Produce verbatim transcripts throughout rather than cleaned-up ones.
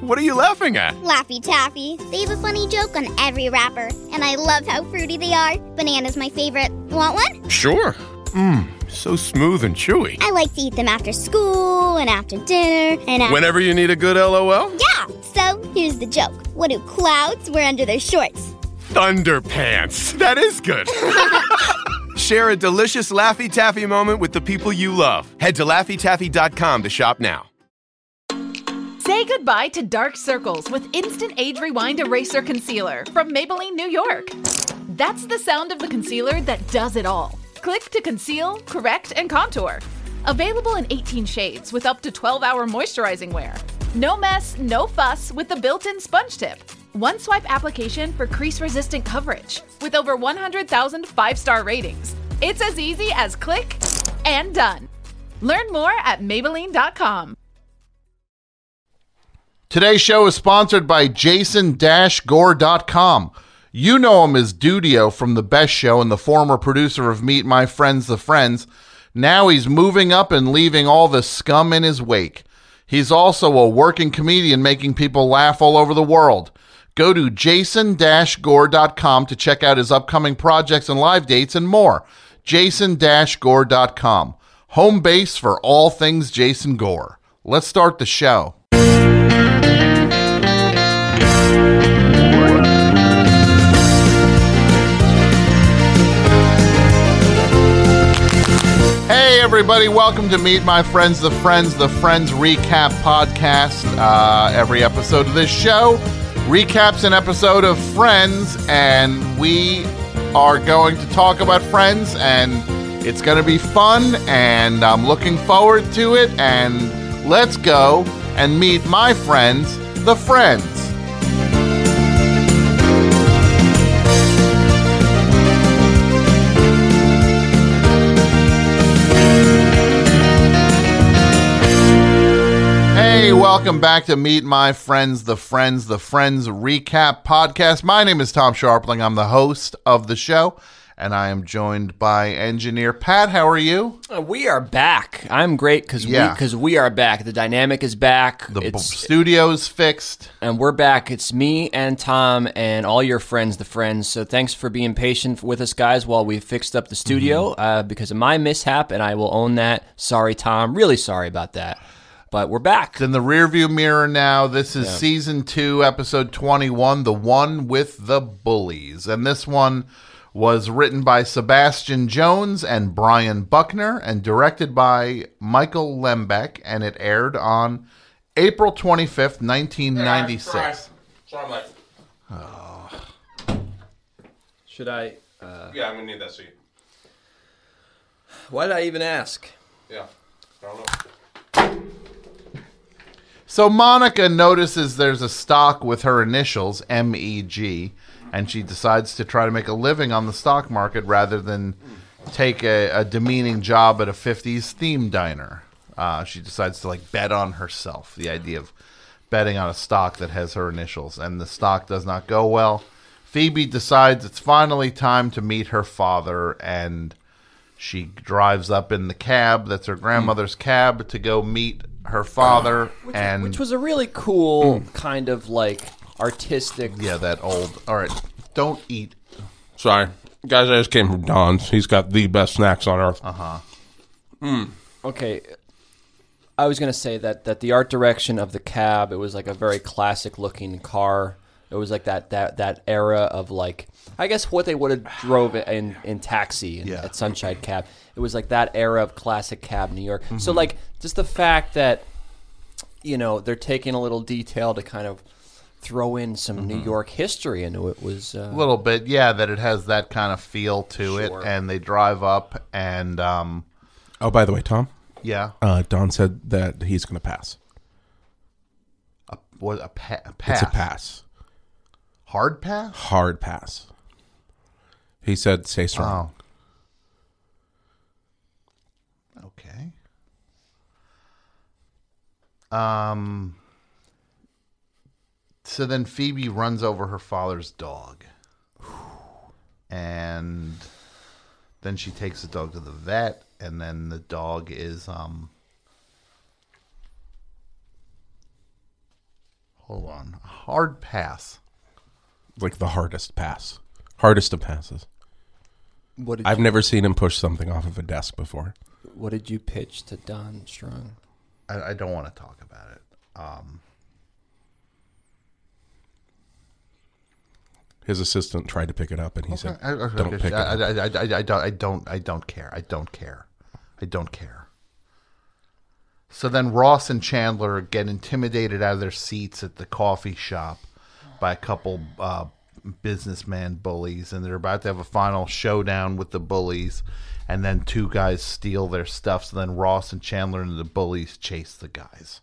What are you laughing at? Laffy Taffy. They have a funny joke on every wrapper, and I love how fruity they are. Banana's my favorite. Want one? Sure. Mmm, so smooth and chewy. I like to eat them after school and after dinner and after... Whenever you need a good L O L? Yeah, so here's the joke. What do clouds wear under their shorts? Thunderpants. That is good. Share a delicious Laffy Taffy moment with the people you love. Head to Laffy Taffy dot com to shop now. Say goodbye to dark circles with Instant Age Rewind Eraser Concealer from Maybelline, New York. That's the sound of the concealer that does it all. Click to conceal, correct, and contour. Available in eighteen shades with up to twelve hour moisturizing wear. No mess, no fuss with the built-in sponge tip. One swipe application for crease-resistant coverage with over one hundred thousand five-star ratings. It's as easy as click and done. Learn more at Maybelline dot com. Today's show is sponsored by Jason Gore dot com. You know him as Dudio from The Best Show and the former producer of Meet My Friends the Friends. Now he's moving up and leaving all the scum in his wake. He's also a working comedian making people laugh all over the world. Go to Jason Gore dot com to check out his upcoming projects and live dates and more. Jason Gore dot com. Home base for all things Jason Gore. Let's start the show. Hey everybody, welcome to Meet My Friends the Friends, the Friends Recap Podcast. Uh, every episode of this show recaps an episode of Friends, and we are going to talk about Friends, and it's going to be fun, and I'm looking forward to it, and let's go and meet my friends, the Friends. Hey, welcome back to Meet My Friends, the Friends, the Friends Recap Podcast. My name is Tom Sharpling. I'm the host of the show, and I am joined by engineer Pat. How are you? Uh, we are back. I'm great because Yeah. we because we are back. The dynamic is back. The b- It's, studio's fixed. and we're back. It's me and Tom and all your friends, the friends. So thanks for being patient with us, guys, while we fixed up the studio Mm-hmm. uh, because of my mishap, and I will own that. Sorry, Tom. Really sorry about that. But we're back. It's in the rearview mirror now. This is Yeah. season two, episode twenty-one, the one with the bullies. And this one was written by Sebastian Jones and Brian Buckner and directed by Michael Lembeck, and it aired on April twenty-fifth, nineteen ninety-six. Should I? Uh, Yeah, I'm gonna need that seat. why did I even ask? Yeah, I don't know. So Monica notices there's a stock with her initials, M E G, and she decides to try to make a living on the stock market rather than take a, a demeaning job at a fifties theme diner. Uh, she decides to like bet on herself, the idea of betting on a stock that has her initials, and the stock does not go well. Phoebe decides it's finally time to meet her father, and she drives up in the cab, that's her grandmother's cab, to go meet her father. Which, and which was a really cool kind of like artistic. yeah, that old. All right, don't eat. Sorry, guys. I just came from Don's. He's got the best snacks on earth. Uh huh. Okay, I was gonna say that that the art direction of the cab, it was like a very classic looking car. It was like that that that era of like, I guess what they would have drove in in Taxi and Yeah. at Sunshine Cab. It was like that era of classic cab New York. So like just the fact that, you know, they're taking a little detail to kind of throw in some New York history into it was uh, A little bit, yeah, that it has that kind of feel to it, Sure. and they drive up, and um, Oh, by the way, Tom. yeah, Uh, Don said that he's gonna pass. a, what a, pa- a pass, It's a pass. hard pass. Hard pass. He said, "Stay strong." Oh, okay. Um. So then Phoebe runs over her father's dog, and then she takes the dog to the vet, and then the dog is um. hold on. Hard pass. Like the hardest pass. Hardest of passes. What did I've you, never seen him push something off of a desk before. What did you pitch to Don Strong? I, I don't want to talk about it. Um, His assistant tried to pick it up, and he said, I, I, "Don't I, pick I, it up." I, I, I, I don't. I don't. I don't care. I don't care. I don't care. So then Ross and Chandler get intimidated out of their seats at the coffee shop by a couple uh, businessman bullies, and they're about to have a final showdown with the bullies, and then two guys steal their stuff. So then Ross and Chandler and the bullies chase the guys.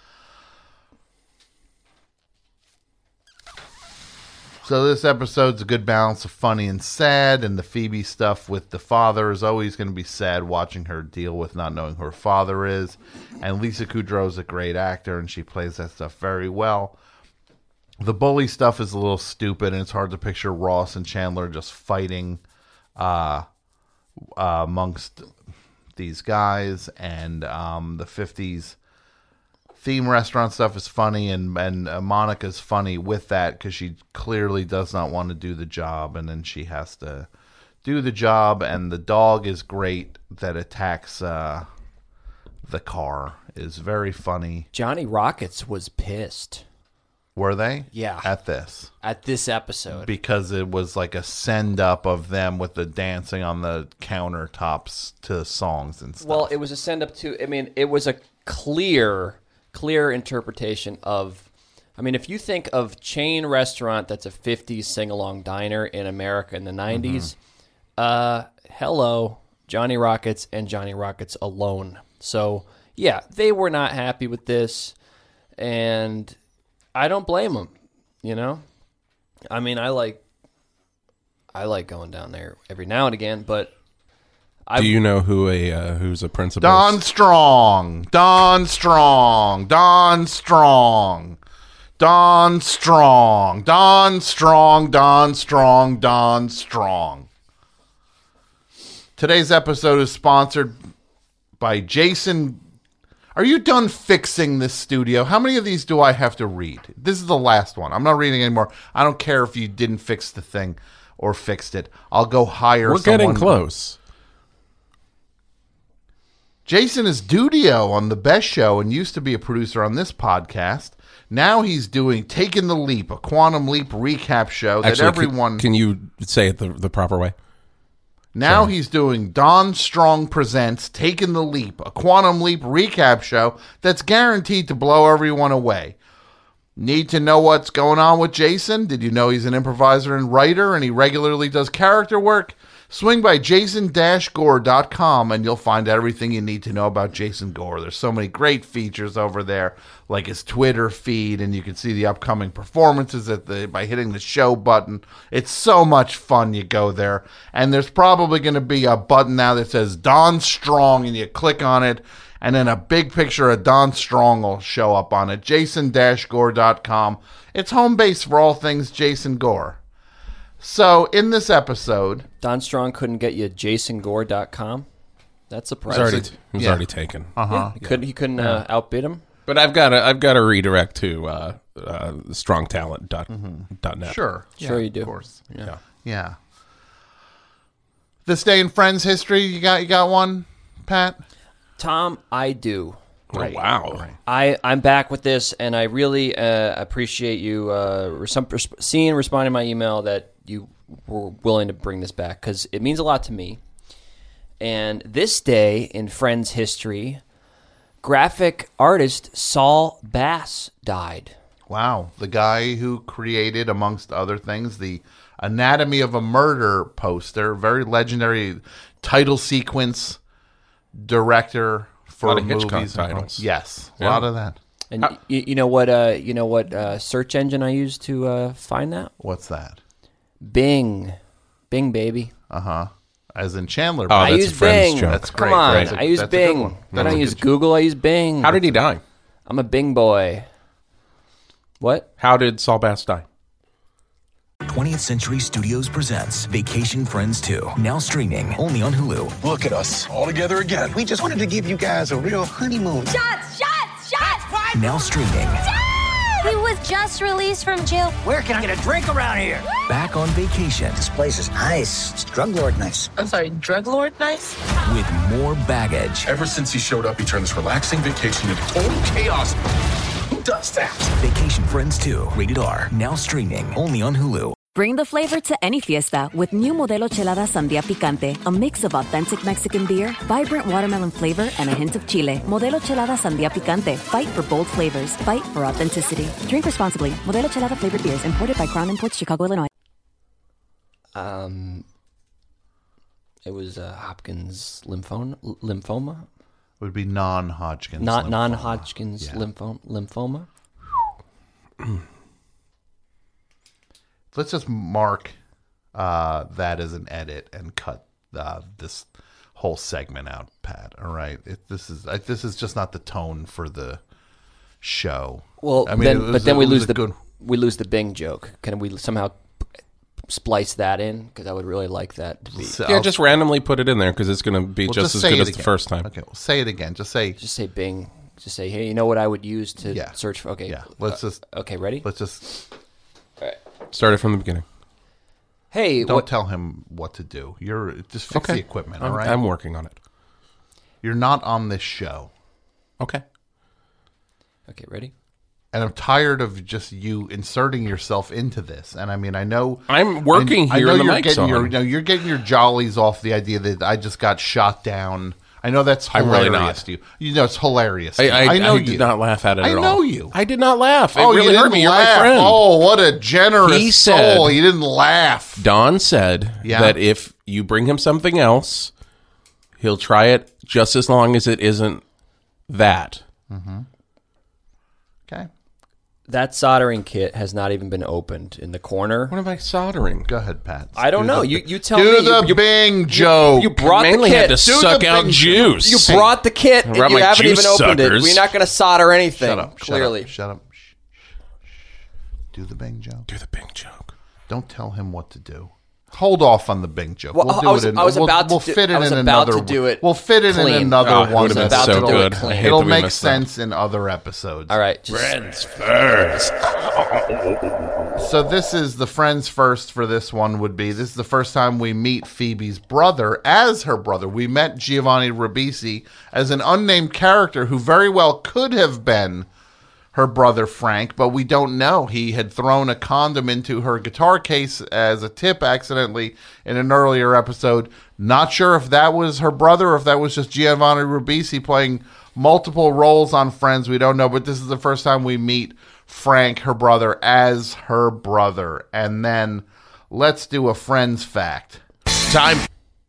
So this episode's a good balance of funny and sad, and the Phoebe stuff with the father is always going to be sad, watching her deal with not knowing who her father is. And Lisa Kudrow is a great actor, and she plays that stuff very well. The bully stuff is a little stupid, and it's hard to picture Ross and Chandler just fighting uh, uh, amongst these guys. And um, the fifties theme restaurant stuff is funny, and, and uh, Monica's funny with that because she clearly does not want to do the job, and then she has to do the job. And the dog is great that attacks uh, the car is very funny. Johnny Rockets was pissed Were they? Yeah. At this. at this episode. Because it was like a send up of them with the dancing on the countertops to songs and stuff. Well, it was a send up to. I mean, it was a clear, clear interpretation of. I mean, if you think of chain restaurant that's a fifties sing along diner in America in the nineties, mm-hmm. uh, hello, Johnny Rockets and Johnny Rockets alone. So yeah, they were not happy with this, and I don't blame them. You know, I mean, I like, I like going down there every now and again, but. Do you know who a uh, who's a principal? Don Strong. Don Strong. Don Strong. Don Strong. Don Strong. Don Strong. Don Strong. Today's episode is sponsored by Jason. Are you done fixing this studio? How many of these do I have to read? This is the last one. I'm not reading anymore. I don't care if you didn't fix the thing or fixed it. I'll go hire We're someone. getting close. Jason is Dudio on The Best Show and used to be a producer on this podcast. Now he's doing Taking the Leap, a Quantum Leap recap show that Actually, everyone... Can, can you say it the, the proper way? Now Sorry. he's doing Don Strong Presents Taking the Leap, a Quantum Leap recap show that's guaranteed to blow everyone away. Need to know what's going on with Jason? Did you know he's an improviser and writer and he regularly does character work? Swing by jason dash gore dot com and you'll find everything you need to know about Jason Gore. There's so many great features over there, like his Twitter feed, and you can see the upcoming performances at the by hitting the show button. It's so much fun. You go there, and there's probably going to be a button now that says Don Strong, and you click on it, and then a big picture of Don Strong will show up on it. jason dash gore dot com. It's home base for all things Jason Gore. So, in this episode... Don Strong couldn't get you jason gore dot com. That's It was surprising. already, it was Yeah. already taken. Uh-huh. He couldn't, he couldn't uh, outbid him? But I've got to I've got to redirect to uh, uh, strong talent dot net. Sure. Sure you do. Of course. Yeah. Yeah. This day in Friends history, you got you got one, Pat? Tom, I do. Oh, wow. I, I'm back with this, and I really uh, appreciate you uh, res- res- seeing and responding to my email that you were willing to bring this back, because it means a lot to me. And this day in Friends history, graphic artist Saul Bass died. Wow. The guy who created, amongst other things, the Anatomy of a Murder poster, very legendary title sequence director for A lot of Hitchcock movies. titles. Yes. A Yeah. lot of that. And y- y- you know what? Uh, you know what uh, search engine I used to uh, find that? What's that? Bing, Bing, baby. Uh-huh. As in Chandler. Oh, I that's a use Friends Bing. joke. That's Come great. on, That's a- I use that's a good Bing. one. I That's don't a use good- Google. I use Bing. How did he die? I'm a Bing boy. What? How did Saul Bass die? twentieth Century Studios presents Vacation Friends two, now streaming only on Hulu. Look at us, all together again. We just wanted to give you guys a real honeymoon. Shots! Shots! Shots! Now streaming He was just released from jail. Where can I get a drink around here? Back on vacation This place is nice. It's drug lord nice. I'm sorry, drug lord nice? with more baggage. Ever since he showed up, he turned this relaxing vacation into total chaos. Who does that? Vacation Friends two, rated R, now streaming only on Hulu. Bring the flavor to any fiesta with new Modelo Chelada Sandía Picante, a mix of authentic Mexican beer, vibrant watermelon flavor, and a hint of chile. Modelo Chelada Sandía Picante. Fight for bold flavors. Fight for authenticity. Drink responsibly. Modelo Chelada flavored beers imported by Crown Imports, Chicago, Illinois. Um, it was uh, Hopkins lymphoma. Lymphoma. It would be non-Hodgkin's. Not lymphoma. non-Hodgkin's Yeah. lymphoma. Lymphoma. Let's just mark uh, that as an edit and cut uh, this whole segment out, Pat. All right, it, this is uh, this is just not the tone for the show. Well, I mean, then, it was- but then it we was lose a the good- we lose the Bing joke. Can we somehow p- splice that in? Because I would really like that to be. So- Yeah, just randomly put it in there because it's going to be Well, just, just as say good it as the again. first time. Okay, well, say it again. Just say. Just say Bing. Just say, hey, you know what I would use to Yeah. search for? Okay, Yeah. Let's uh, just. okay, ready? Let's just. All right. Start it from the beginning. Hey, Don't what, tell him what to do. You're just fix Okay. the equipment. I'm, All right. I'm working on it. You're not on this show, Okay. okay, ready? and I'm tired of just you inserting yourself into this. And I mean, I know I'm working I, here I know and the you're mic's getting your, on. you know, you're getting your jollies off the idea that I just got shot down. I know that's I'm hilarious really not. to you. You know it's hilarious. To I, you. I, I know I you did not laugh at it I at all. know you. I did not laugh. It oh, really you hurt didn't me. You're laugh. my friend. Oh, what a generous He said- soul. He didn't laugh. Don said Yeah. that if you bring him something else, he'll try it just as long as it isn't that. Mm-hmm. Okay. That soldering kit has not even been opened in the corner. What am I soldering? Go ahead, Pat. I don't Do know. the- You you tell do me. the you, you, Bing joke. you brought the Mainly had kit. to Do suck the out Bing juice. You brought the kit and Rub you my haven't even juice opened suckers. it. We're not going to solder anything. Shut up. Clearly. Shut up. Shut up. Shh, shh, shh. Do the Bing joke. Do the Bing joke. Don't tell him what to do. Hold off on the Bing joke. Well, we'll do I was- it in, I was we'll, about to we'll do- fit it I was in about another to do it We'll fit it clean. in another Oh, it one. would've been that's so to do it good. clean. I hate It'll that we make missed that. sense in other episodes. All right. Just, Friends first. So this is the friends first for this one would be this is the first time we meet Phoebe's brother as her brother. We met Giovanni Ribisi as an unnamed character who very well could have been her brother Frank, but we don't know. He had thrown a condom into her guitar case as a tip accidentally in an earlier episode. Not sure if that was her brother or if that was just Giovanni Ribisi playing multiple roles on Friends. We don't know, but this is the first time we meet Frank, her brother, as her brother. And then let's do a Friends fact. Time.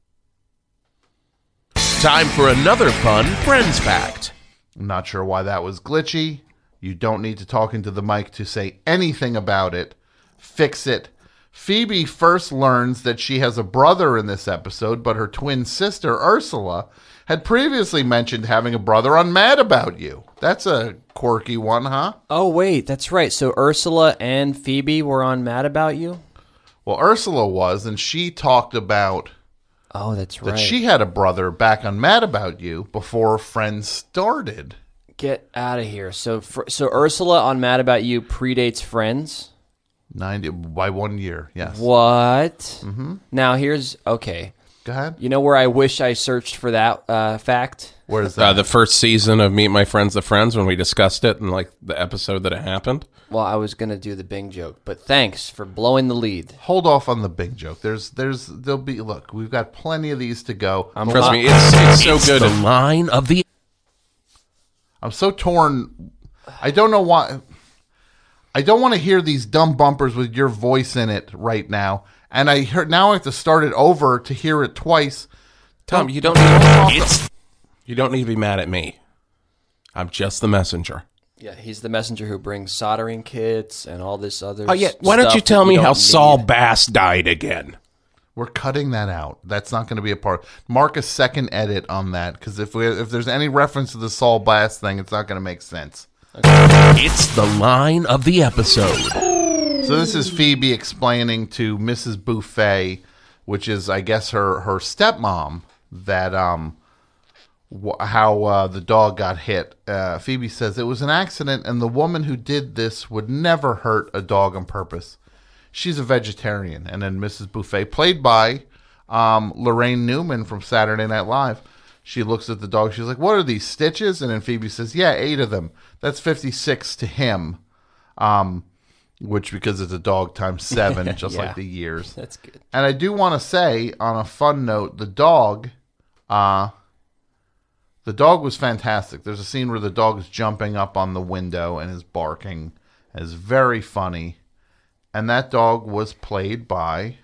Time for another fun Friends fact. I'm not sure why that was glitchy. You don't need to talk into the mic to say anything about it. Fix it. Phoebe first learns that she has a brother in this episode, but her twin sister, Ursula, had previously mentioned having a brother on Mad About You. That's a quirky one, huh? oh, wait. That's right. So Ursula and Phoebe were on Mad About You? Well, Ursula was, and she talked about Oh, that's right. that she had a brother back on Mad About You before Friends started. Get out of here. So fr- so Ursula on Mad About You predates Friends? ninety by one year, yes. What? Mm-hmm. Now here's, okay. Go ahead. You know where I wish I searched for that uh, fact? Where's that? Uh, the first season of Meet My Friends, the Friends, when we discussed it and like the episode that it happened. Well, I was going to do the Bing joke, but thanks for blowing the lead. Hold off on the Bing joke. There's, there's, there'll be. Look, we've got plenty of these to go. I'm Trust not- me, it's it's so It's good. the And line of the. I'm so torn. I don't know why. I don't want to hear these dumb bumpers with your voice in it right now. And I heard now I have to start it over to hear it twice. Tom, you don't need it's, you don't need to be mad at me. I'm just the messenger. Yeah, he's the messenger who brings soldering kits and all this other Oh yeah, why don't stuff you that tell me don't how need. Saul Bass died again? We're cutting that out. That's not going to be a part. Mark a second edit on that because if we if there's any reference to the Saul Bass thing, it's not going to make sense. It's the line of the episode. So this is Phoebe explaining to Missus Buffet, which is I guess her her stepmom, that um wh- how uh, the dog got hit. Uh, Phoebe says, it was an accident, and the woman who did this would never hurt a dog on purpose. She's a vegetarian. And then Missus Buffet, played by um, Lorraine Newman from Saturday Night Live, she looks at the dog. She's like, what are these, stitches? And then Phoebe says, yeah, eight of them. That's fifty-six to him. Um, which, because it's a dog, times seven, just Yeah. like the years. That's good. And I do want to say, on a fun note, the dog, uh, the dog was fantastic. There's a scene where the dog is jumping up on the window and is barking. It's very funny. And that dog was played by,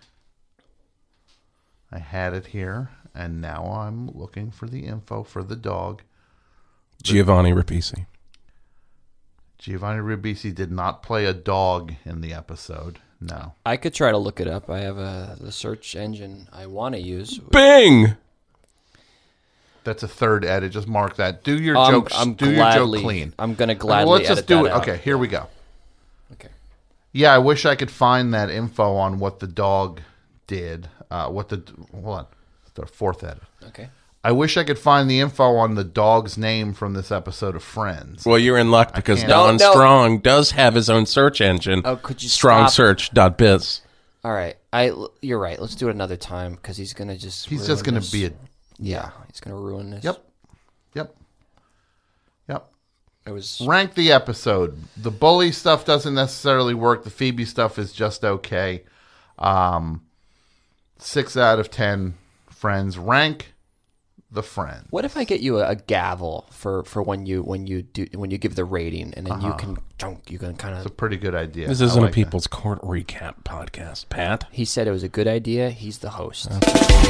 I had it here, and now I'm looking for the info for the dog. Giovanni Ribisi. Giovanni Ribisi did not play a dog in the episode. No. I could try to look it up. I have a the search engine I want to use. Bing! That's a third edit. Just mark that. Do your Um, jokes. I'm do gladly- your joke clean. I'm gonna Well, gladly let's just edit do that it. out. Okay, here we go. Okay. Yeah, I wish I could find that info on what the dog did. Uh, what the hold on, it's the fourth edit. Okay. I wish I could find the info on the dog's name from this episode of Friends. Well, you're in luck because can't- Don No, no. Strong does have his own search engine. Oh, could you strong stop? search dot biz. All right. I you're right. Let's do it another time because he's gonna just. He's ruin just going to this. be a Yeah, he's gonna ruin this. Yep. Yep. Yep. It was Rank the episode. The bully stuff doesn't necessarily work. The Phoebe stuff is just okay. Um, six out of ten. Friends. Rank the Friends. What if I get you a, a gavel for, for when you when you do when you give the rating and then you Uh-huh. can junk you can kind It's a of. pretty good idea. This I isn't like a People's Court recap podcast, Pat. He said it was a good idea. He's the host. Here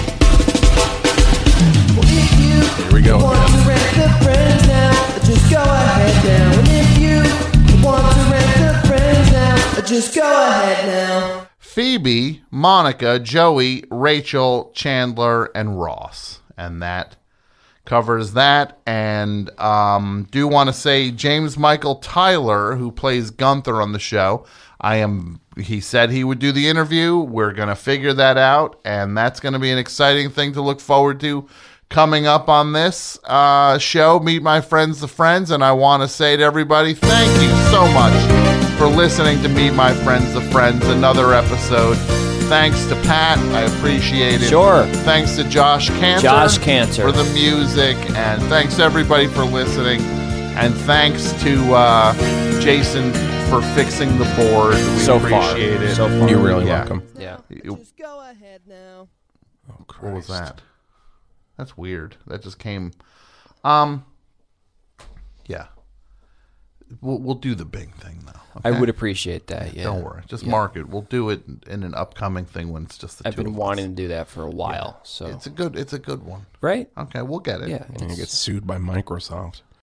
we go. Want to rent the Friends now? Just go ahead now. And if you want to rent the Friends now, just go ahead now. Phoebe, Monica, Joey, Rachel, Chandler, and Ross. And that covers that. And um, do want to say James Michael Tyler, who plays Gunther on the show, I am. He said he would do the interview. We're going to figure that out. And that's going to be an exciting thing to look forward to coming up on this uh, show, Meet My Friends the Friends. And I want to say to everybody, thank you so much for listening to Meet My Friends the Friends, another episode. Thanks to Pat, I appreciate it. Sure. Thanks to Josh Cantor, Josh Cantor. for the music, and thanks everybody for listening. And thanks to uh, Jason for fixing the board. We So far. appreciate it. So far. You're really Yeah. welcome. Yeah. You- Just go ahead now. What was that? That's weird. That just came. Um. Yeah. We'll we'll do the big thing though. I okay? would appreciate that. Yeah. Don't worry. Just Yeah. mark it. We'll do it in an upcoming thing when it's just the I've two been of us. wanting to do that for a while. So It's a good. It's a good one. right. Okay, we'll get it. Yeah. And you get sued by Microsoft.